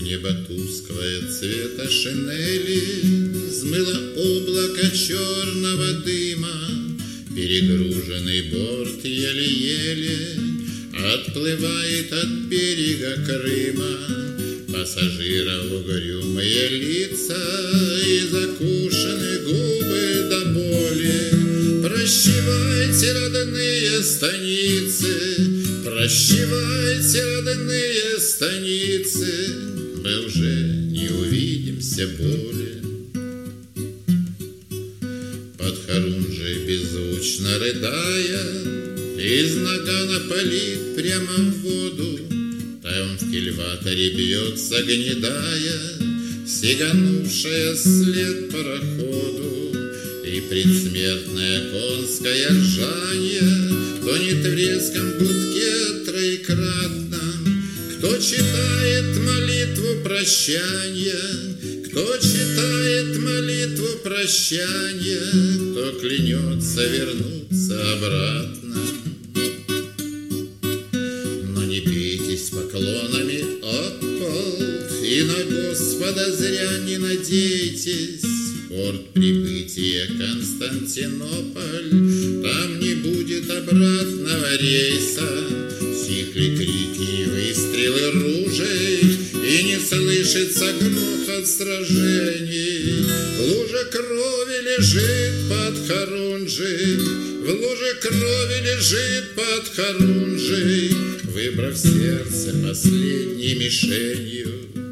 небо тусклое цвета шинели взмыло облако черного дыма. Перегруженный борт еле-еле отплывает от берега Крыма. Пассажиров угрюмые лица и закушены губы до боли. Прощавайте, родные станицы, прощавайте, родные станицы, мы уже не увидимся более. Под Хорунжей беззвучно рыдая, из нагана палит прямо в воду. Там в кильваторе бьется, гнедая, сиганувшая след пароходу. И предсмертное конское ржанье тонет в резком гудке троекратном. Кто читает молитву прощания, кто читает молитву прощания, кто клянется вернуться обратно. Но не бийтесь поклонами об пол и на Господа зря не надейтесь. Порт прибытия Константинополь, там не будет обратного рейса. Стихли крики и выстрелы ружей, и не слышится грохот сражений. В луже крови лежит под Хорунжей, в луже крови лежит под Хорунжей, выбрав сердце последней мишенью.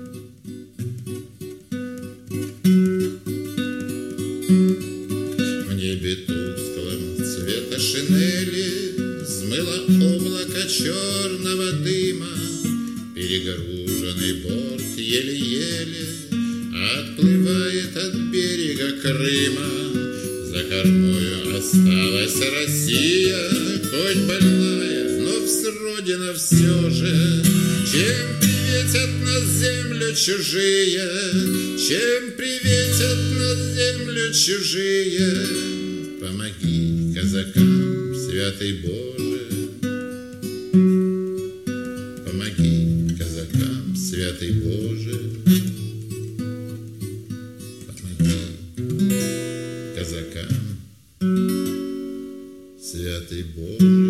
В небе тусклом цвета шинели взмыло облако черного дыма. Перегруженный борт еле-еле отплывает от берега Крыма. За кормою осталась Россия, хоть больная, но Родина все же. Чем приветят нас землю чужие, чем приветят нас землю чужие, помоги казакам, святый Боже, помоги казакам, святый Боже, помоги казакам, святый Боже.